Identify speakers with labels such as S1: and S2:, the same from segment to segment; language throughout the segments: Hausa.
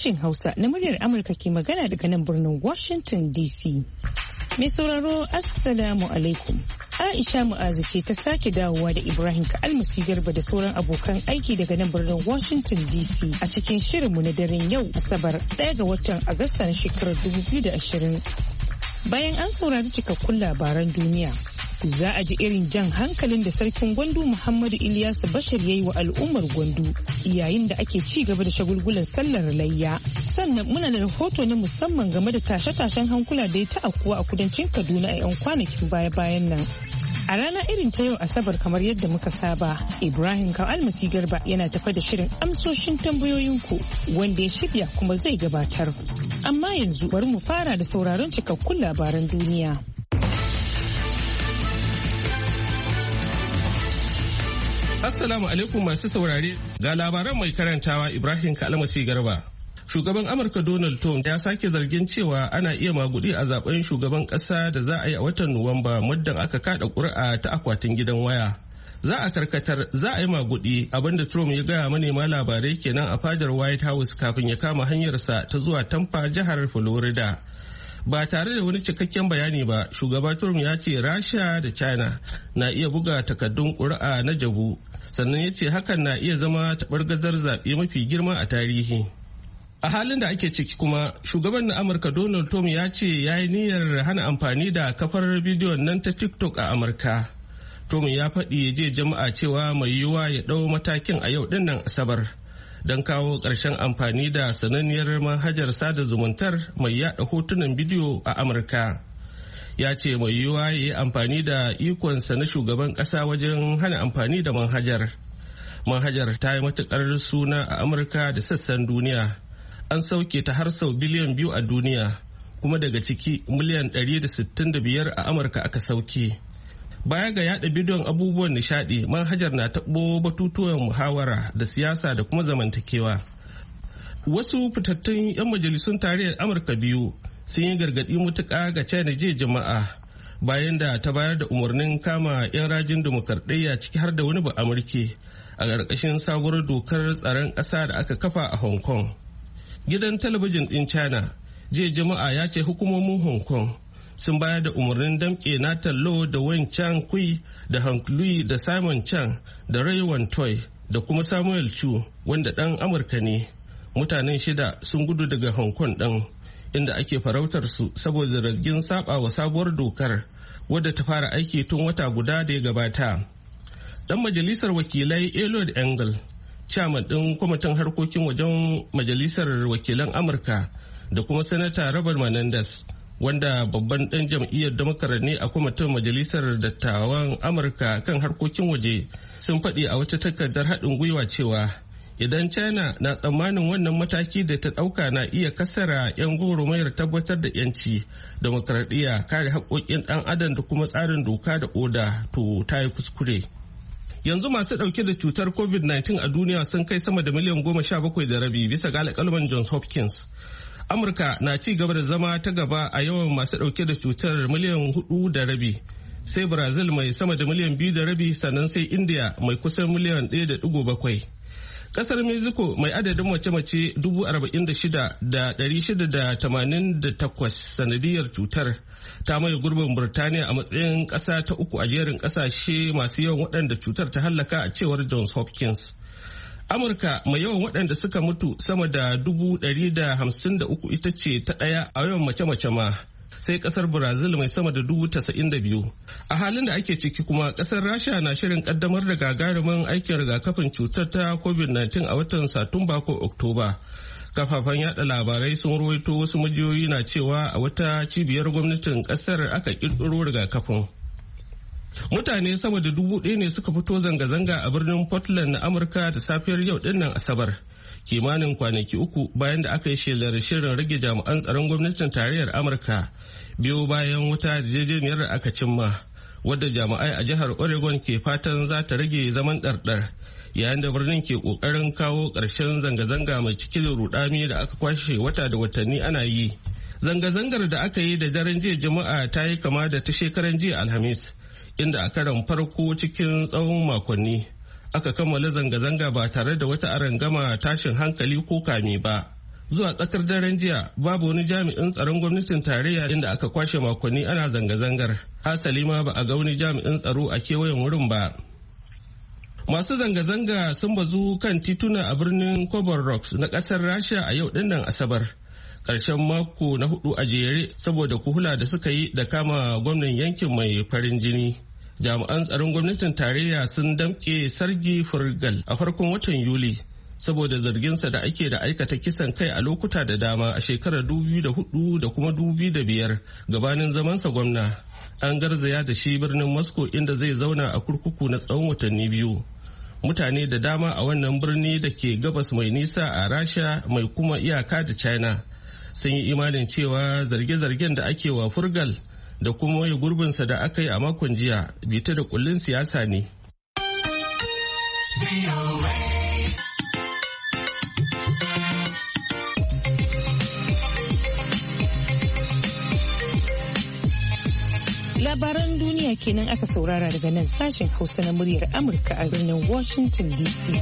S1: sashen Hausa na muryar Amurka ke magana daga nan birnin Washington DC. Mai sauraro Assalamu alaikum. Aisha Mu'azu ce ta sake dawowa da Ibrahim Ka'almasi Garba da sauran abokan aiki daga nan birnin Washington DC a cikin shirinmu na daren yau Asabar 1 ga watan Agusta na shekarar 2020. Bayan an saurari cikakkun labaran duniya, za a ji irin jan hankalin da sarkin Gwandu Muhammadu Ilyasu Bashir ya yi wa al'ummar Gwandu yayin da ake ci gaba da shagulgulan sallar layya. Sannan muna da rahoto na musamman game da tashe-tashen hankula da ya ta'akkuwa a kudancin Kaduna a 'yan kwanakin baya-bayan nan. A rana irin ta yau Asabar kamar yadda muka saba, Ibrahim Ka'almasi Garba yana tafa da shirin amsoshin tambayoyinku wanda ya shirya kuma zai gabatar. Amma yanzu bari mu fara da sauraron cikakkun labaran duniya.
S2: Assalamu alaikum masu saurare, ga labaran mai karantawa Ibrahim Ka'almasi Garba. Shugaban Amurka Donald Trump ya sake zargin cewa ana iya magudi a zaben shugaban kasa da za a yi a watan Nuwamba muddin aka kada ƙuri'a ta akwatin gidan waya. Za a karkatar, za a yi magudi, abinda Trump ya gaya manema labarai kenan a fadar White House kafin ya kama hanyarsa ta zuwa Tampa, jihar Florida. Ba tare da wani cikakken bayani ba, shugaba Trump ya ce Rasha da China na iya buga takaddun ƙuri'a na jabu, sannan ya ce hakan na iya zama taɓargazar zaɓe mafi girma a tarihi. A halin da ake ciki kuma, shugaban na Amurka Donald Trump ya ce ya yi niyyar hana amfani da kafar bidiyon nan ta TikTok a Amurka. Trump ya faɗi je jama'a cewa mai yiwuwa ya ɗau matakin a yau ɗinnan Asabar don kawo ƙarshen amfani da sananniyar manhajar sada zumuntar mai yaɗa hotunan bidiyo a Amurka. Ya ce mai yiwuwa ya yi amfani da ikonsa na shugaban ƙasa wajen hana amfani da manhajar. Manhajar ta yi matuƙar suna a Amurka da sassan duniya. An sauke ta har sau biliyan 2 a duniya, kuma daga ciki miliyan 165 a Amurka aka sauke. Baya ga yada bidiyon abubuwan nishadi, manhajar na taɓo batutuwan muhawara da siyasa da kuma zamantakewa. Wasu fitattun 'yan majalisun tarayyar Amurka biyu sun yi gargaɗi mutuƙa ga China jiya jama'a bayan da ta bayar da umarnin kama 'yan rajin dimokuraɗiyya ciki har da wani ba Amurke a ƙarƙashin sabuwar dokar tsaron ƙasa da aka kafa a Hong Kong. Gidan talabijin ɗin China jiya jama'a ya ce hukumomin Hong Kong sun bayar da umarnin damƙe Nathan Law da Wen Chang Kui da Hank Lui da Simon Chang da Ray Wan Toy da kuma Samuel Chu wanda ɗan Amurka ne. Mutanen 6 sun gudu daga Hong Kong ɗin inda ake farautar su saboda zargin saba wa sabuwar dokar wadda ta fara aiki tun wata guda da ya gabata. Dan majalisar wakilai Eliot Engel, chairman ɗin kwamitin harkokin wajen majalisar wakilan Amurka, da kuma sanata Robert Menendez, wanda babban ɗan jam'iyyar Democrat ne a kwamitin majalisar dattawan Amurka kan harkokin waje, sun faɗi a wata takardar haɗin gwiwa cewa idan China na tsammanin wannan mataki da ta ɗauka na iya kasara 'yan gwagwarmayar tabbatar da 'yanci, demokradiyya, kare haƙoƙin ɗan adam da kuma tsarin doka da oda, to ta yi kuskure. Yanzu masu ɗauke da cutar COVID-19 a duniya sun kai sama da miliyan 17.5 bisa ga alƙalman Johns Hopkins. Amurka na ci gaba da zama ta gaba a yawan masu ɗauke da cutar miliyan 4.5, sai Brazil mai sama da miliyan 2.5, sannan sai India mai kusan miliyan 1.7. Kasar Mexico mai adadin mace-mace 46,688 sanadiyar cutar ta maye gurbin Burtaniya a matsayin ƙasa ta 3 a jerin ƙasashe masu yawan waɗanda cutar ta hallaka a cewar Johns Hopkins. Amurka mai yawan waɗanda suka mutu sama da 153 ita ce ta ɗaya a yawan mace-mace ma. Sai kasar Brazil mai sama da 92,000. A halin da ake ciki kuma kasar Rasha na shirin kaddamar da gagarumin aikin rigakafin cutar ta COVID-19 a watan Satumba ko Oktoba. Kafafen yada labarai sun ruwaito wasu majiyoyi na cewa a wata cibiyar gwamnatin kasar aka kirkiro rigakafin. Mutane sama da 1,000 ne suka fito zanga-zanga a birnin Portland na Amurka da safiyar yau dinnan Asabar. Kimanin kwanaki 3 bayan da aka yi shelar shirin rage jami'an tsaron gwamnatin tarayyar Amurka biyo bayan wata yarjejeniyar da aka cimma wadda jami'ai a jihar Oregon ke fatan za ta rage zaman ɗarɗar yayin da birnin ke ƙoƙarin kawo ƙarshen zanga-zanga mai cike da rudami da aka kwashe wata da watanni ana yi. Zanga-zangar da aka yi da daren jiya Juma'a ta yi kama da ta shekaran jiya Alhamis, inda a karon farko cikin tsawon makonni aka kammala zanga-zanga ba tare da wata arangama tashin hankali ko kame ba. Zuwa tsakar daren jiya babu wani jami'in tsaron gwamnatin tarayya inda aka kwashe makonni ana zanga-zangar. Hasali ma ba a ga wani jami'in tsaro a kewayen wurin ba. Masu zanga-zanga sun bazu kan tituna a birnin Khyber na kasar Rasha a yau dinnan Asabar. Ƙarshen mako na 4 a jere saboda kuhula da suka yi da kama gwamnan yankin mai farin jini. Jami'an tsaron gwamnatin tarayya sun damƙe Sergei Furgal a farkon watan Yuli saboda zarginsa da ake da aikata kisan kai a lokuta da dama a shekarar 2004 da kuma 2005 gabanin zamansa gwamna. An garzaya da shi birnin Moscow inda zai zauna a kurkuku na tsawon watanni 2. Mutane da dama a wannan birni da ke gabas mai nisa a Rasha mai kuma iyaka da China sun yi imanin cewa zarge-zargen da ake wa Furgal da kuma waye gurbinsa da aka yi a makon jiya bita da kullun siyasa ne.
S1: Labaran duniya kenan aka saurara daga nan sashen Hausa na muryar Amurka a birnin Washington DC.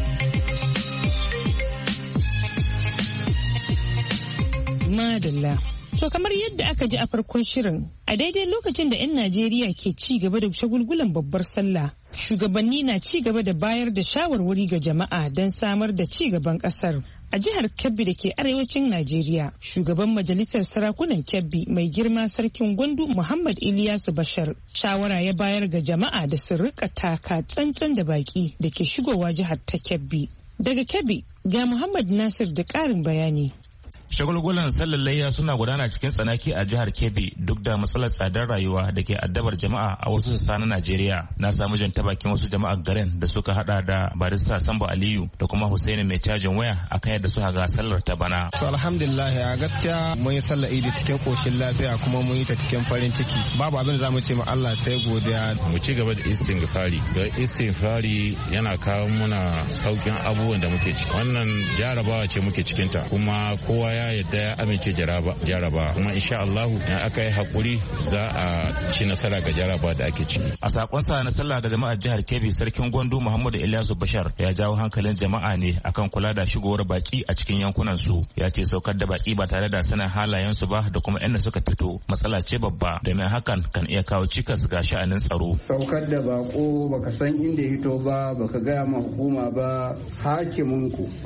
S1: Madalla. To kamar yadda aka ji a farkon shirin, a daidai lokacin da 'yan Najeriya ke ci gaba da shagulgulan babbar sallah, shugabanni na ci gaba da bayar da shawarwari ga jama'a don samar da ci gaban kasar. A jihar Kebbi da ke arewacin Najeriya, shugaban majalisar sarakunan Kebbi mai girma sarkin Gwandu Muhammad Ilyasu Bashar shawara ya bayar ga jama'a da su rika taka tsantsan da baki da ke shigowa jihar ta Kebbi. Daga Kebbi ga Muhammad Nasir da ƙarin bayani.
S3: Shagulgulan sallar layya suna gudana cikin tsanaki a jihar Kebbi duk da matsalar tsadar rayuwa da ke addabar jama'a a wasu sassa na Najeriya. Na samu jan ta bakin wasu jama'ar garin da suka hada da barista Sambo Aliyu da kuma Husaini mai cajin waya akan yadda suka ga sallar ta bana.
S4: To alhamdulillah a gaskiya mun yi sallar Idi cikin koshin lafiya kuma mun yi ta cikin farin ciki. Babu abin da zamu ce ma Allah sai godiya.
S5: Mu ci gaba da istighfari. Da istighfari yana kawo muna saukin abubuwan da muke ciki. Wannan jarabawa ce muke cikin ta kuma kowa ya yadda ya amince jaraba kuma insha Allah in aka yi hakuri za a ci nasara ga jaraba da ake ciki.
S3: A sakonsa na sallah ga jama'ar jihar Kebbi sarkin Gwandu Muhammadu Ilyasu Bashar ya jawo hankalin jama'a ne akan kula da shigowar baki a cikin yankunan su. Ya ce saukar da baki ba tare da sanin halayen su ba da kuma inda suka fito matsala ce babba domin hakan kan iya kawo cikas ga sha'anin tsaro.
S6: Saukar da bako baka san inda ya fito ba baka gaya ma hukuma ba hakimin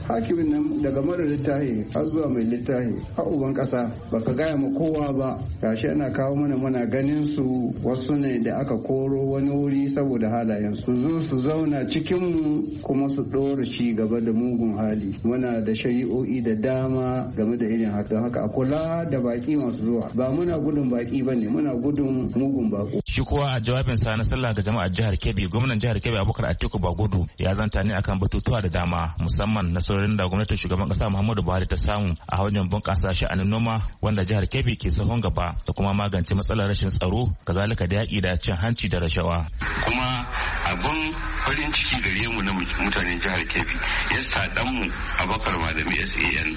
S6: nan daga mara littafi har zuwa mai littafi a uban kasa baka gaya ma kowa ba gashi ana kawo muna ganin su wasu ne da aka koro wani wuri saboda halayen su zo su zauna cikin mu kuma su dora shi gaba da mugun hali. Muna da shari'o'i da dama game da irin haka a kula da baki masu zuwa ba muna gudun baki bane muna gudun mugun bako.
S3: Shi kuwa a jawabin sa na sallah ga jama'ar jihar Kebbi gwamnan jihar Kebbi Abubakar Atiku Bagudu ya zanta ne akan batutuwa da dama musamman nasarorin da gwamnatin shugaban kasa Muhammadu Buhari ta samu a wajen bunƙasa sha'anin noma wanda jihar Kebbi ke sahun gaba da kuma magance matsalar rashin tsaro kazalika da yaƙi da cin hanci da rashawa.
S7: Kuma abun farin ciki gare mu na mutanen jihar Kebbi ya sadan mu Abubakar Malami SAN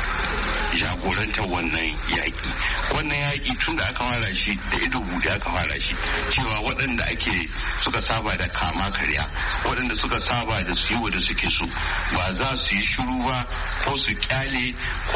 S7: jagorantar wannan yaƙi. Wannan yaƙi tun da aka fara shi da ido buɗe aka fara shi cewa waɗanda suka saba da kama karya waɗanda suka saba da su yi wa da suke so ba za su yi shiru ba ko su kyale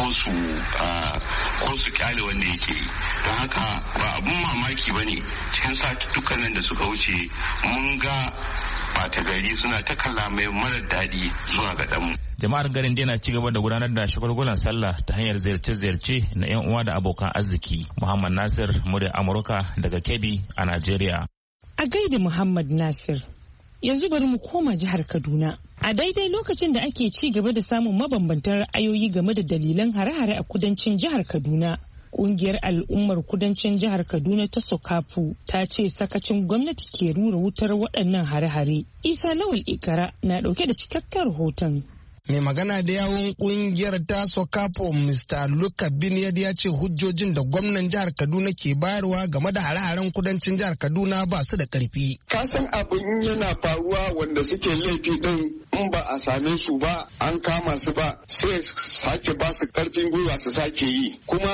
S7: ko su kyale wanda yake yi. Don haka ba abun mamaki ba ne cikin satuttukan nan da suka wuce mun ga bata gari suna ta kalla mai marar daɗi zuwa ga ɗanmu.
S3: Jama'ar garin dai na ci gaba da gudanar da shagulgulan sallah ta hanyar ziyarce-ziyarce na 'yan uwa da abokan arziki. Muhammad Nasir, murya Amurka daga Kebbi a Najeriya.
S1: A gaida Muhammad Nasir. Yanzu bari mu koma jihar Kaduna. A daidai lokacin da ake ci gaba da samun mabambantan ra'ayoyi game da dalilan hare-hare a kudancin jihar Kaduna. Kungiyar al'ummar kudancin jihar Kaduna ta Sokafu ta ce sakacin gwamnati ke rura wutar waɗannan hare-hare. Isa Lawal Ikara na ɗauke da cikakken rahoton.
S4: Mai magana da yawun kungiyar ta Sokapo Mr. Luka Binyad ya ce hujjojin da gwamnan jihar Kaduna ke bayarwa game da hare-haren kudancin jihar Kaduna ba su da karfi.
S8: Kasan abin yana faruwa wanda suke laifi din in ba a same su ba an kama su ba sai sake ba su karfin gwiwa su sake yi kuma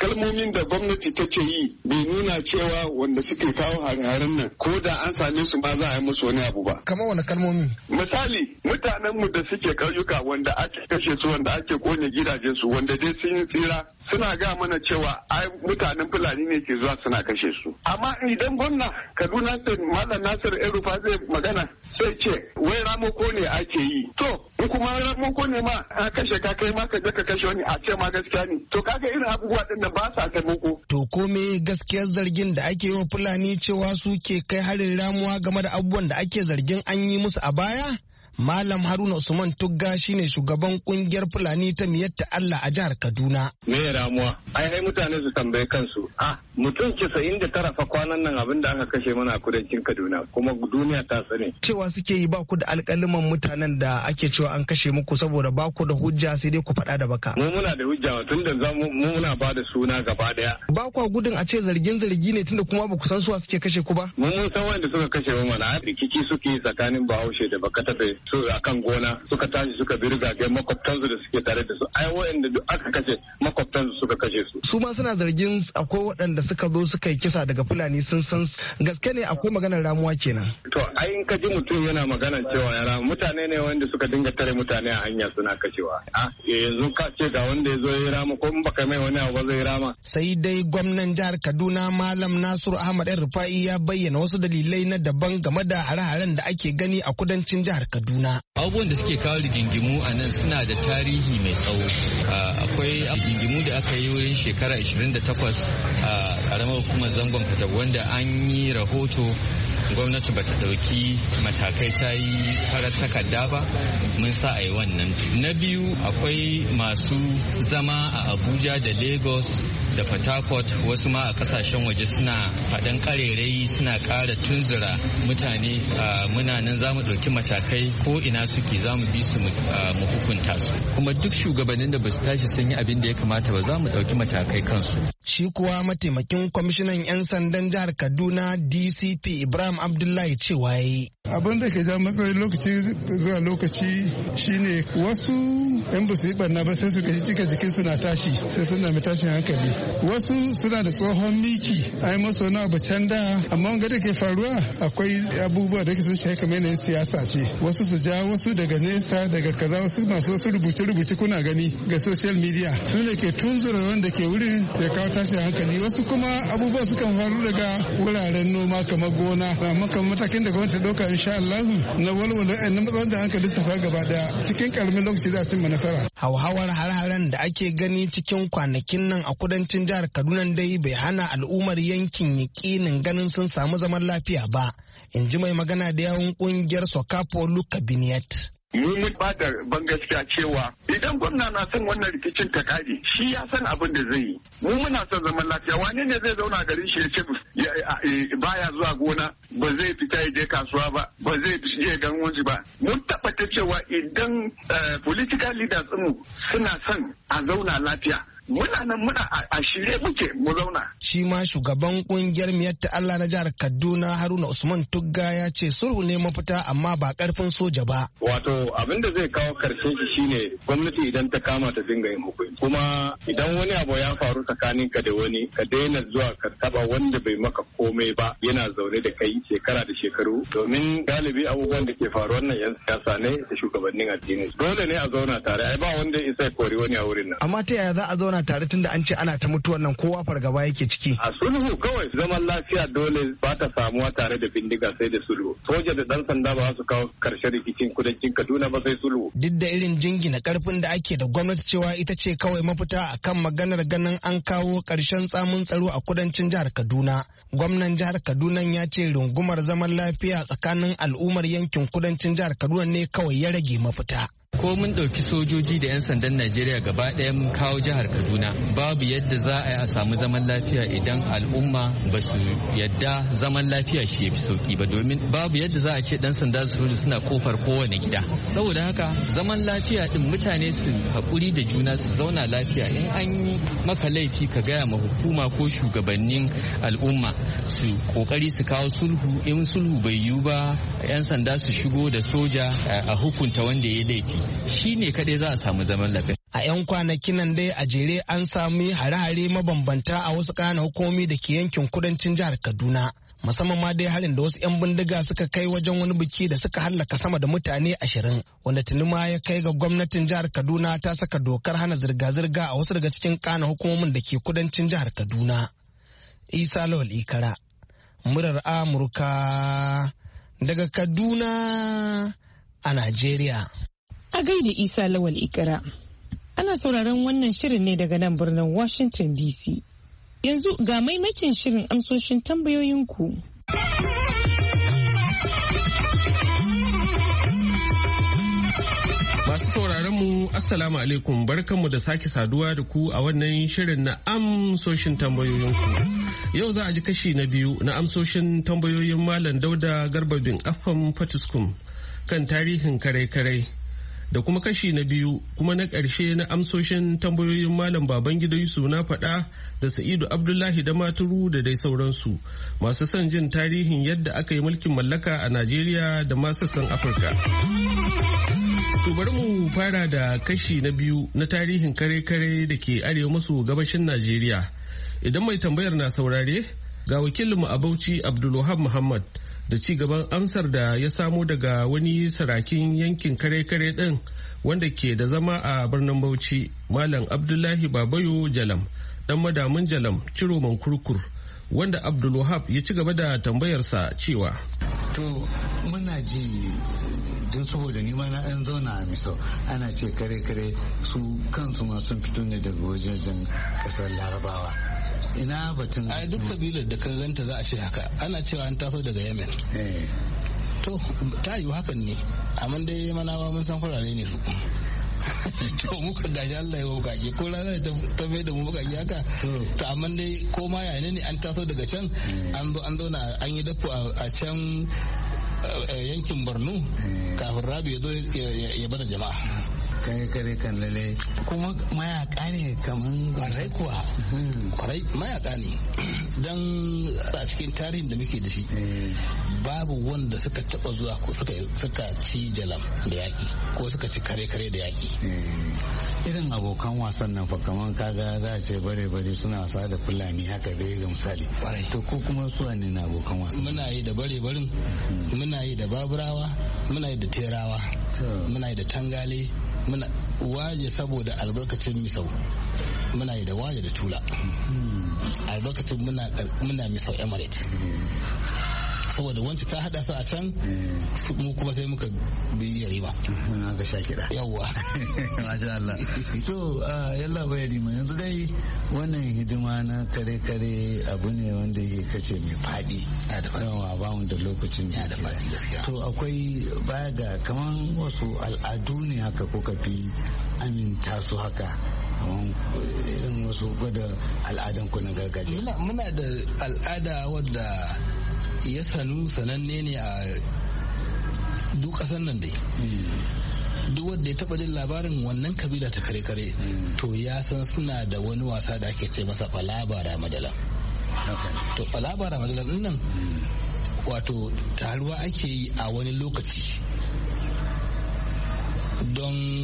S8: kalmomin da gwamnati take yi bai nuna cewa wanda suke kawo hare-haren nan ko da an same su ma za a yi musu wani abu ba.
S4: Kamar wani kalmomi?
S8: Misali mutanenmu da suke ƙauyuka wanda ake kashe su, wanda ake kone gidajensu, wanda dai sun yi tsira, suna ga mana cewa ai mutanen Fulani ne ke zuwa suna kashe su. Amma idan gwamna Kaduna State Malam Nasir El-Rufai zai magana sai ce wai ramako ne ake yi. To in kuma ramako ne ma a kashe ka kai ma ka je ka kashe wani a ce ma gaskiya ne. To kaga irin abubuwa din da ba sa taimako.
S4: To ko me gaskiyar zargin da ake yi wa Fulani cewa su ke kai harin ramuwa game da abubuwan da ake zargin an yi musu a baya? Malam Haruna Usman Tugga shine shugaban kungiyar Fulani ta Miyatta Allah a jihar Kaduna.
S9: Me ramuwa? Ai mutane su tambaye kansu. Mutum 99 fa kwanan nan abin da aka kashe mana a kudancin Kaduna kuma duniya ta sani.
S4: Cewa suke yi ba ku da alƙaliman mutanen da ake cewa an kashe muku saboda ba ku da hujja sai dai ku faɗa da baka.
S9: Mu muna da hujja tun da mu muna ba da suna gaba daya.
S4: Ba ku gudun a ce zargi ne tunda kuma ba ku san suwa suke kashe ku ba.
S9: Mun san wanda suka kashe mu mana rikici suke yi tsakanin Bahaushe da Bakatafe su akan gona suka tashi suka birgage makwabtansu da suke tare da su. Ai waɗanda duk aka kashe makwabtansu suka kashe su.
S4: Su ma suna zargin akwai waɗanda suka zo suka yi kisa daga Fulani sun san gaske ne akwai maganar ramuwa kenan.
S9: To ai in ka ji mutum yana maganar cewa ya ramu mutane ne wanda suka dinga tare mutane a hanya suna kashewa. Yanzu ka ce ga wanda ya zo ya rama ko in baka mai wani abu ba zai rama.
S4: Sai dai gwamnan jihar Kaduna Malam Nasiru Ahmad El-Rufai ya bayyana wasu dalilai na daban game da hare-haren da ake gani a kudancin jihar Kaduna.
S10: Abubuwan da suke kawo rigingimu a nan suna da tarihi mai tsawo. Akwai rigingimu da aka yi wurin shekara 28 a karamar hukumar zangon Katagum wanda an yi rahoto gwamnati bata dauki matakai ta yi farar takarda ba mun sa a yi wannan. Na biyu akwai masu zama a Abuja da Lagos da Port Harcourt wasu ma a kasashen waje suna faɗan ƙarerai suna ƙara tunzura mutane. Muna nan za mu ɗauki matakai ko ina suke za mu bi su mu hukunta su kuma duk shugabannin da ba su tashi sun yi abin da ya kamata ba za mu ɗauki matakai kansu.
S4: Shi kuwa mataimakin kwamishinan 'yan sandan jihar Kaduna DCP Ibrahim Abdullahi cewa yayi.
S11: Abin da ke ja matsayin lokaci zuwa lokaci shine wasu 'yan ba su yi barna ba sai su gaji cika jikin suna tashi sai suna mai tashin hankali. Wasu suna da tsohon miki ai masu wani abu can da amma wanga da ke faruwa akwai abubuwa da ke sun shafi kamar yanayin siyasa ce. Wasu su ja wasu daga nesa daga kaza wasu masu wasu rubuce-rubuce kuna gani ga social media su ne ke tunzura wanda ke wurin da kawo tashin hankali. Wasu kuma abubuwa sukan faru daga wuraren noma kamar gona amma kamar matakin da gwamnati ɗauka insha Allah na walwala na matsalar da hankali safa gaba daya cikin karamin lokaci za a cimma nasara.
S4: Hauhawar har-haren da ake gani cikin kwanakin nan a kudancin jihar Kaduna dai bai hana al'ummar yankin yakinin ganin sun samu zaman lafiya ba, in ji mai magana da yawun kungiyar Sokapo Luka Biniyat.
S8: Mun ba da ban gaskiya cewa idan gwamna na son wannan rikicin ta kare shi ya san abin da zai yi. Mu muna son zaman lafiya, wane ne zai zauna garin shi ya ce baya zuwa gona ba zai fita ya je kasuwa ba zai je gan wanci ba. Mun tabbata cewa idan political leaders mu suna son a zauna lafiya muna nan muna a shirye muke mu zauna.
S4: Shi ma shugaban kungiyar Miyatta Allah na jihar Kaduna Haruna Usman Tugga ya ce sulhu ne mafita amma ba karfin soja ba.
S9: Wato abin da zai kawo karshen shi shine gwamnati idan ta kama ta dinga yin hukunci. Kuma idan wani abu ya faru tsakanin ka da wani ka daina zuwa ka taba wanda bai maka komai ba yana zaune da kai shekara da shekaru domin galibi abubuwan da ke faru wannan yan siyasa ne da shugabannin addini. Dole ne a zauna tare ai ba wanda ya isa kori wani a wurin nan.
S4: Amma ta yaya za a zauna tare tunda an ce ana ta mutuwan nan kowa fargaba yake ciki.
S9: A sulhu kawai zaman lafiya dole ba ta samuwa tare da bindiga sai da sulhu. Soja da dan sanda ba su kawo karshen rikicin kudancin Kaduna ba sai sulhu.
S4: Duk da irin jingina karfin da ake da gwamnati cewa ita ce kawai mafita akan maganar ganin an kawo karshen tsamin tsaro a kudancin jihar Kaduna. Gwamnan jihar Kaduna ya ce rungumar zaman lafiya tsakanin al'ummar yankin kudancin jihar Kaduna ne kawai ya rage mafita.
S10: Ko mun ɗauki sojoji da 'yan sandan Najeriya gaba ɗaya mun kawo jihar Kaduna babu yadda za a yi a samu zaman lafiya idan al'umma ba su yadda zaman lafiya shi ya fi sauki ba domin babu yadda za a ce ɗan sanda su suna kofar kowane gida. Saboda haka zaman lafiya ɗin mutane su haƙuri da juna su zauna lafiya in an yi maka laifi ka gaya ma hukuma ko shugabannin al'umma su ƙoƙari su kawo sulhu in sulhu bai yiwu ba 'yan sanda su shigo da soja a hukunta wanda ya laifi. Shi ne kaɗai za a samu zaman lafiya.
S4: A 'yan kwanakin nan dai a jere an sami hare-hare mabambanta a wasu ƙananan hukumomi da ke yankin kudancin jihar Kaduna. Musamman ma dai harin da wasu 'yan bindiga suka kai wajen wani biki da suka hallaka sama da mutane 20, wanda tuni ma ya kai ga gwamnatin jihar Kaduna ta saka dokar hana zirga-zirga a wasu daga cikin ƙananan hukumomin da ke kudancin jihar Kaduna. Isa Lawal Ikara, murar Amurka daga Kaduna a Najeriya.
S1: A gaida Isa Lawal Ikara. Ana sauraron wannan shirin ne daga nan birnin Washington DC. Yanzu ga maimacin shirin amsoshin tambayoyinku.
S2: Masu sauraron mu Assalamu alaikum, barkanmu da sake saduwa da ku a wannan shirin na amsoshin tambayoyinku. Yau za a ji kashi na biyu na amsoshin tambayoyin Malam Dauda Garba bin Affan Fatiskum kan tarihin kare-kare. Da kuma kashi na biyu kuma na ƙarshe na amsoshin tambayoyin Malam Babangida Yusuf na faɗa da Sa'idu Abdullahi da Maturu da dai sauransu masu son jin tarihin yadda aka yi mulkin mallaka a Najeriya da ma sassan Afirka. To bari mu fara da kashi na biyu na tarihin kare-kare da ke arewa maso gabashin Najeriya. Idan mai tambayar na saurare, ga wakilinmu a Bauchi Abdulwahab Muhammad da ci gaban amsar da ya samo daga wani sarakin yankin kare-kare ɗin wanda ke da zama a birnin Bauchi, Malam Abdullahi Babayo Jalam, dan madamin Jalam, Ciroman Kurkur, wanda Abdulwahab ya ci gaba da tambayarsa cewa.
S12: To muna ji don saboda ni ma na ɗan zauna a Misau, ana ce kare-kare su kansu ma sun fito ne daga wajen ƙasar Larabawa. Ina batun
S13: ai duk kabilar da ka ganta za a ce haka, ana cewa an taso daga Yemen. To ta yiwu hakan ne, amma dai manawa mun san farare ne su. To muka gashi Allah ya bukaki ko ranar ta bai da mu bukaki haka. To amma dai ko ma yayin ne an taso daga can an zo an zauna an yi dafo a can yankin Borno kafin Rabi ya zo ya bada jama'a.
S12: Kare kan lalle kuma mayaka ne kaman
S13: kwarai kuwa kwarai mayaka ne don a cikin tarihin da muke da shi babu wanda suka taba zuwa ko suka ci Jalam da yaki ko suka ci kare-kare da yaki.
S12: Irin abokan wasan nan fa kaman kaga za a ce bare-bare suna wasa da Fulani haka dai ga misali. To ko kuma su ne na abokan wasan?
S13: Muna yi da bare-barin, muna yi da Baburawa, muna yi da Terawa, muna yi da Tangale, muna waje saboda albarkacin Misau, muna yi da waje da Tula, albarkacin muna Misau Emirate, saboda wancan ta hada su a can mu kuma sai muka bi Yarima
S12: ga shakira
S13: yawwa.
S12: Masha Allah. To yalla bai Yarima, yanzu dai wannan hidima na kare-kare abu ne wanda ya kace mai fadi yawa ba mu da lokacin ya da fadi gaskiya. To akwai baya ga kaman wasu al'adu ne haka kuka fi aminta su haka, irin wasu gwada al'adan ku na gargajiya?
S13: Muna da al'ada wadda ya sananne ne a duk ƙasar nan dai. Duk wanda ya taɓa jin labarin wannan kabila ta kare-kare to ya san suna da wani wasa da ake ce masa Balabara Madalam. To Balabara Madalam din nan wato taruwa ake yi a wani lokaci don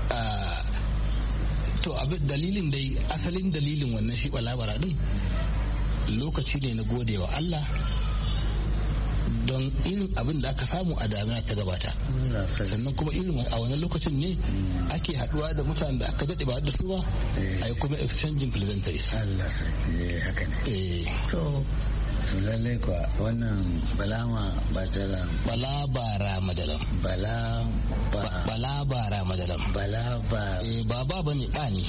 S13: to abin dalilin dai asalin dalilin wannan shi Balabara din lokaci ne na godewa Allah don irin abin da aka samu a damina ta gabata, sannan kuma irin a wani lokacin ne ake haduwa da mutanen da aka daɗe ba da su ba a yi kuma exchanging pleasantries.
S12: Allah sarki haka ne. To lallai kuwa wannan Balabara Madalam. Balabara Madalam. Ba ba ne ba ne.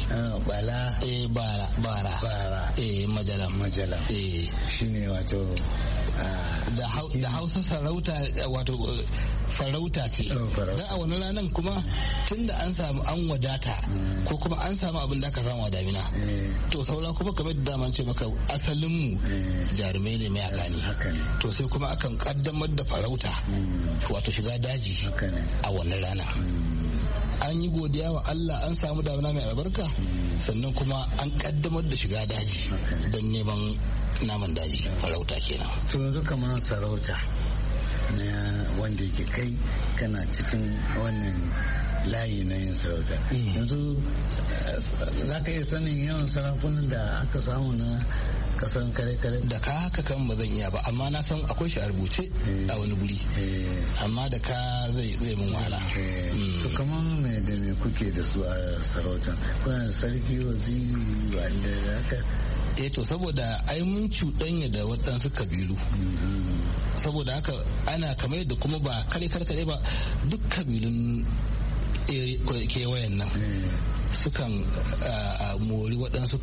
S12: Bara. Madalam. Shine wato
S13: da Hausa sarauta wato farauta ce. Dan a wani ranar kuma tun da an samu an wadata ko kuma an samu abin da aka samu a damina to saura kuma kamar da daman ce maka asalin mu jarumai ne mayaka ne, to sai kuma akan kaddamar da farauta wato shiga daji a wannan rana. An yi godiya wa Allah an samu damina mai albarka, sannan kuma an kaddamar da shiga daji don neman naman daji, farauta kenan.
S12: To yanzu kamar sarauta na wanda yake kai kana cikin wannan layi na yin sarauta. Yanzu za ka iya sanin yawan sarakunan da aka samu na kasan kare-kare
S13: da ka haka kan ba zan iya ba, amma na san akwai shi a rubuce a wani guri, amma da ka zai mun wahala.
S12: To kamar me da me kuke da su a sarauta? Kuna da sarki, waziri, wanda haka?
S13: To saboda ai mun cuɗanya da waɗansu kabilu, saboda haka ana kamar yadda kuma ba kare ba, duk kabilun kewayen nan sukan mori waɗansu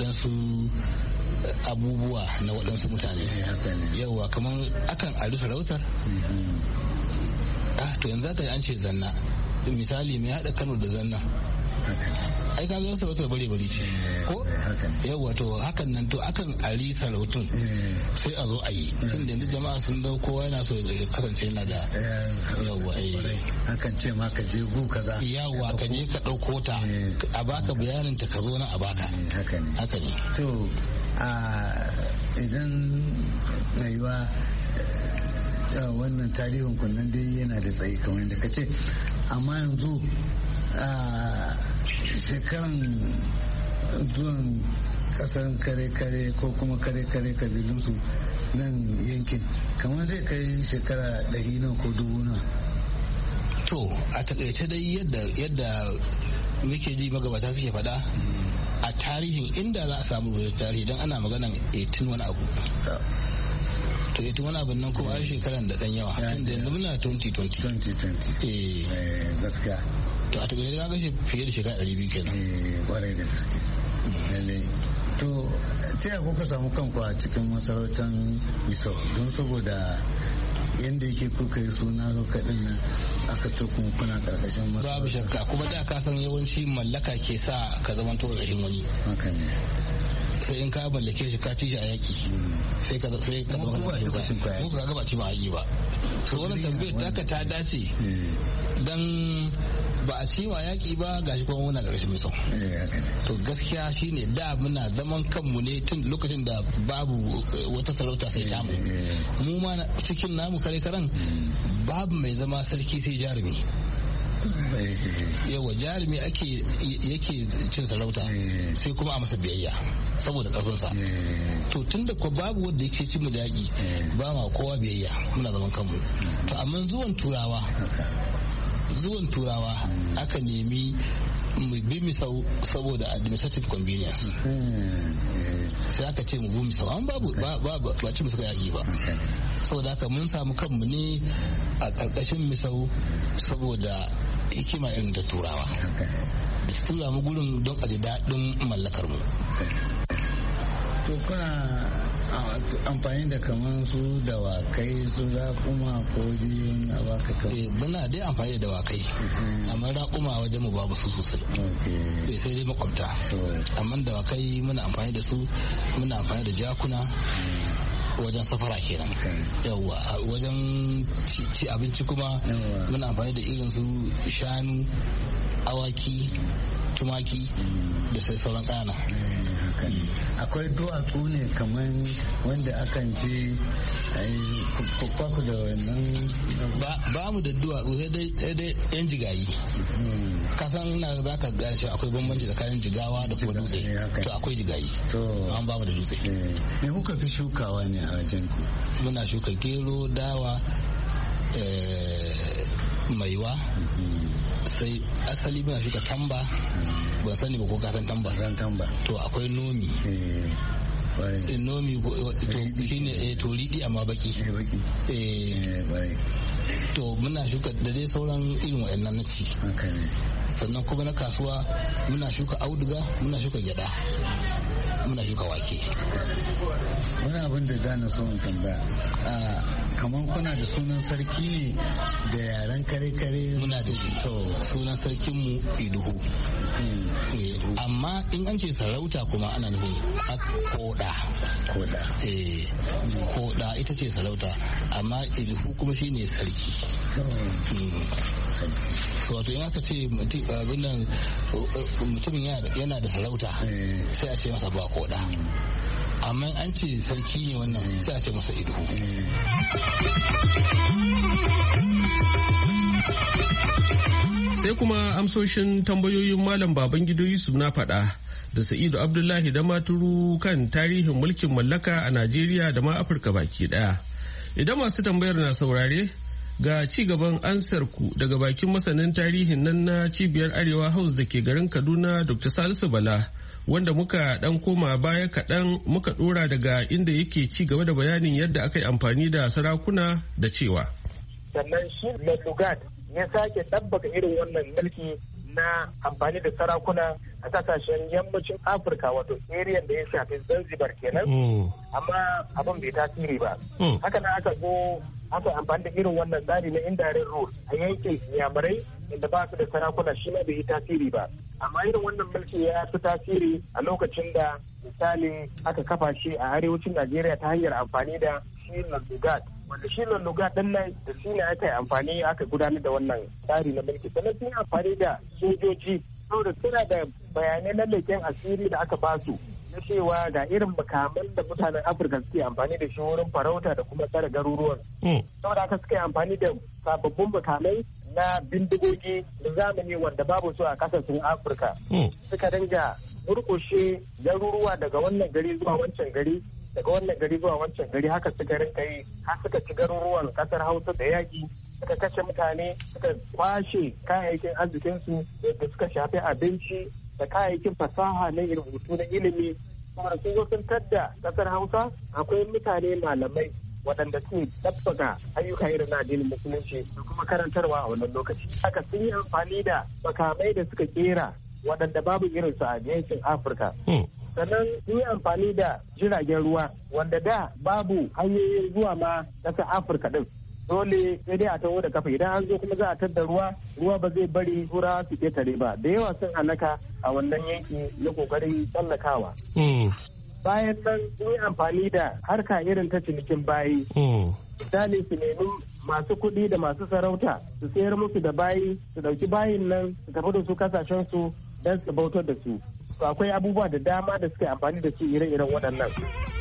S13: abubuwa na waɗansu mutane. Yauwa kamar akan ari sarautar. To yanzu aka an ce zanna, misali mai haɗa Kano da zanna, ai ka ga sarautar bare ce ko yawa, to hakan nan to akan ari sarautun sai a zo a yi, tunda yanzu jama'a sun dau kowa yana so ya kasance yana da yawa.
S12: Hakan ce ma ka je gu kaza,
S13: yawa ka je ka ɗauko ta a baka bayanin ta, ka zo na a baka. Haka ne.
S12: To idan na yiwa wannan tarihin kunnan dai yana da tsayi kamar yadda ka ce, amma yanzu shekaran zuwan kasar kare-kare ko kuma kare-kare kabilunsu nan yankin kamar zai kai shekara 100 ko 1000.
S13: To a takaice dai yadda muke ji magabata suke faɗa a tarihin, inda za a samu tarihi don ana maganan 18 wani abu, to 18 wani abin nan kuma a shekaran da ɗan yawa, inda yanzu muna 2020.
S12: Gaskiya.
S13: To a takaice ya gashi fiye da shekara 200 kenan.
S12: Kwarai da gaske. To ta yaya kuka samu kanku a cikin masarautar Misau? Don saboda yadda yake kuka yi suna lokacin nan aka to kuma kuna karkashin masarautar.
S13: Babu shakka, kuma da ka san yawanci mallaka ke sa ka zama to rashin wani.
S12: Haka ne.
S13: Sai in ka mallake shi ka ci shi a yaki sai ka zama ka gaba ci ba a yi ba. To wannan tambayar taka ta dace dan ba a ci wa yaƙi ba gashi kuma muna ƙarshen Misau. To gaskiya shine da muna zaman kanmu ne tun lokacin da babu wata sarauta sai tamu. Mu ma cikin namu kare-karen babu mai zama sarki sai jarumi. Yawa jarumi yake cin sarauta sai kuma a masa biyayya saboda ƙarfinsa. To tun da babu wanda yake cin mu da yaƙi ba ma kowa biyayya, muna zaman kanmu. To amma zuwan turawa aka nemi mu bi Misau saboda administrative convenience, sai aka ce mu bi Misau, an ba ci musu yaƙi ba, saboda haka mun samu kanmu ne a ƙarƙashin Misau saboda hikima irin da turawa da tura mu gurin don a ji daɗin mallakar mu.
S12: To kuna amfani da kamar su dawakai, su raƙuma ko biyun a baka kawai?
S13: Muna dai amfani da dawakai, amma raƙuma wajen mu babu su sosai, sai dai makwabta. Amma dawakai muna amfani da su, muna amfani da jakuna wajen safara kenan. Yawwa wajen ci abinci kuma muna amfani da irin su shanu, awaki, tumaki da sai sauran kana.
S12: Akwai duwatsu ne kamar wanda akan ce kwaku da wannan?
S13: Ba mu da duwatsu sai dai yan jigayi. Kasan na za ka gashi akwai bambanci tsakanin jigawa da kuma dutse. To akwai jigayi, an ba mu da dutse.
S12: Me kuka fi shukawa ne a wajen ku?
S13: Muna shuka gero, dawa, maiwa, sai asali muna shuka tamba. Ban sani ba ko ka san tamba. To akwai nomi. Nomi to shine to riɗi amma baki. To muna shuka da dai sauran irin waɗannan na ci. Sannan kuma na kasuwa muna shuka auduga, muna shuka gyada, muna shuka wake.
S12: Wani abin da dana so in tambaya, kamar kuna da sunan sarki ne da yaren kare-kare?
S13: Muna da shi. To sunan sarkinmu Iduhu. Amma in an ce sarauta kuma ana nufin koda. Koda ita ce sarauta, amma Iduhu kuma shine sarki. Wato in aka ce mutumin yana da sarauta sai a ce masa ba koda, amma an ce sarki ne wannan sai a ce masa Iduhu.
S2: Sai kuma amsoshin tambayoyin Malam Babangido Yusuf na faɗa da Sa'idu Abdullahi da Maturu kan tarihin mulkin mallaka a Najeriya da ma Afirka baki ɗaya. Idan masu tambayar na saurare ga ci gaban ansar ku daga bakin masanin tarihin nan na Cibiyar Arewa House da ke garin Kaduna Dr. Salisu Bala, wanda muka dan koma baya kaɗan muka ɗora daga inda yake ci gaba da bayanin yadda aka yi amfani da sarakuna da cewa.
S14: Sannan shi Lugard ya sake ɗabbaka irin wannan mulki na amfani da sarakuna a kasashen yammacin Afirka, wato area da ya shafi Zanzibar kenan, amma abin bai tasiri ba. Haka na aka zo aka amfani da irin wannan tsari na indirect rule a yankin Yamurai inda ba su da sarakuna, shi ma bai yi tasiri ba. Amma irin wannan mulki ya fi tasiri a lokacin da misali aka kafa shi a arewacin Najeriya ta hanyar amfani da shi Lugard, wanda shi Lugard din nan da shi ne aka yi amfani aka gudanar da wannan tsari na mulki. Sannan sun yi amfani da sojoji saboda suna da bayanai na leken asiri da aka basu na cewa ga irin makaman da mutanen Afirka suke amfani da shi wurin farauta da kuma tsare garuruwan. Saboda haka suka yi amfani da sababbin makamai na bindigogi da zamani wanda babu su a kasashen Afirka. Suka dinga murkushe garuruwa daga wannan gari zuwa wancan gari, daga wannan gari zuwa wancan gari, haka suka rinka yi har suka ci garuruwan kasar Hausa da yaƙi, suka kashe mutane, suka kwashe kayayyakin arzikinsu da suka shafi abinci da kayayyakin fasaha na rubutu na ilimi. Kuma sun zo sun tadda kasar Hausa akwai mutane malamai waɗanda suke tabbaka ayyuka irin na addinin musulunci da kuma karantarwa a wannan lokaci. Haka sun yi amfani da makamai da suka kera waɗanda babu irinsu a yankin Afirka. Sannan sun yi amfani da jiragen ruwa wanda da babu hanyoyin zuwa ma ƙasar Afirka ɗin. Dole sai dai a taho da kafa, idan an zo kuma za a tadda ruwa ba zai bari tura su ketare ba. Da yawa sun halaka a wannan yanki na kokarin tsallakawa. Bayan nan sun yi amfani da harka irin ta cinikin bayi. Misali su nemi masu kuɗi da masu sarauta su sayar musu da bayi, su ɗauki bayin nan su tafi da su kasashen su don su bautar da su. To akwai abubuwa da dama da suke amfani da su ire-iren waɗannan.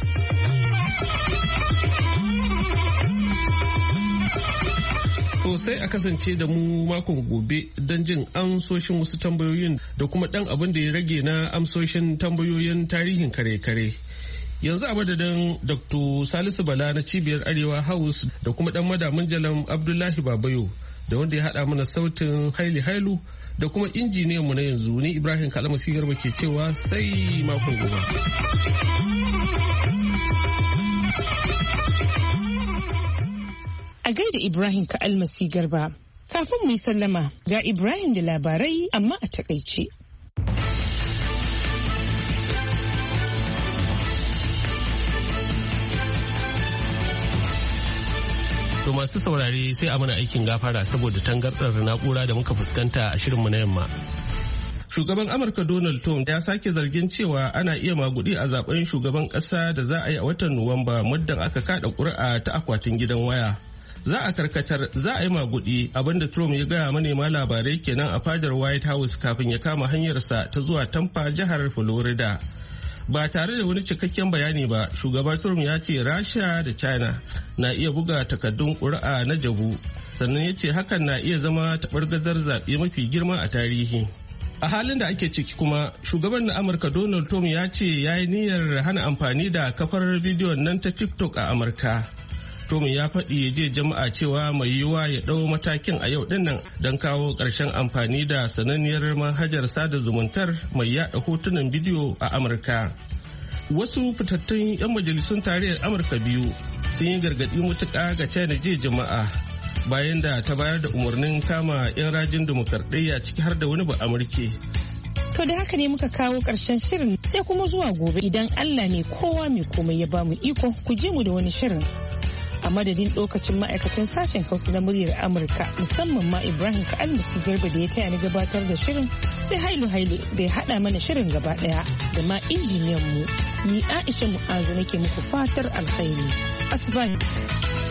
S2: To sai a kasance da mu makon gobe don jin amsoshin wasu tambayoyin da kuma ɗan abin da ya rage na amsoshin tambayoyin tarihin kare-kare. Yanzu a madadin Dr. Salisu Bala na Cibiyar Arewa House da kuma ɗan madamin jalam Abdullahi Babayo da wanda ya haɗa mana sautin Haili Hailu da kuma injiniyan mu na yanzu ni Ibrahim Kalamasi Garba ke cewa sai makon gobe.
S1: A gaida Ibrahim Ka'almasi Garba. Kafin mu yi sallama ga Ibrahim da labarai amma a takaice.
S2: To masu saurare sai a mana aikin gafara saboda tangarɗar na'ura da muka fuskanta a shirinmu na yamma. Shugaban Amurka Donald Trump ya sake zargin cewa ana iya magudi a zaben shugaban ƙasa da za a yi a watan Nuwamba muddin aka kada ƙuri'a ta akwatin gidan waya. Za a karkatar, za a yi magudi, abinda Trump ya gaya manema labarai kenan a fadar White House kafin ya kama hanyarsa ta zuwa Tampa, jihar Florida. Ba tare da wani cikakken bayani ba, shugaba Trump ya ce Rasha da China na iya buga takaddun ƙuri'a na jabu, sannan ya ce hakan na iya zama taɓargazar zaɓe mafi girma a tarihi. A halin da ake ciki kuma, shugaban na Amurka Donald Trump ya ce ya yi niyyar hana amfani da kafar bidiyon nan ta TikTok a Amurka. Trump ya faɗi je jama'a cewa mai yiwuwa ya ɗau matakin a yau dinnan don kawo ƙarshen amfani da sananniyar manhajar sada zumuntar mai yaɗa hotunan bidiyo a Amurka. Wasu fitattun 'yan majalisun tarayyar Amurka biyu sun yi gargaɗi mutuƙa ga China je jama'a bayan da ta bayar da umarnin kama 'yan rajin dimokuraɗiyya ciki har da wani ba Amurke.
S1: To da haka ne muka kawo ƙarshen shirin sai kuma zuwa gobe idan Allah ne kowa mai komai ya bamu iko ku je mu da wani shirin. A madadin lokacin ma'aikatan sashen Hausa na muryar Amurka musamman ma Ibrahim Ka'almasi Garba da ya taya ni gabatar da shirin sai Hailu da ya haɗa mana shirin gaba ɗaya da ma injiniyan mu ni Aisha Mu'azu nake muku fatar alkhairi. Asbani.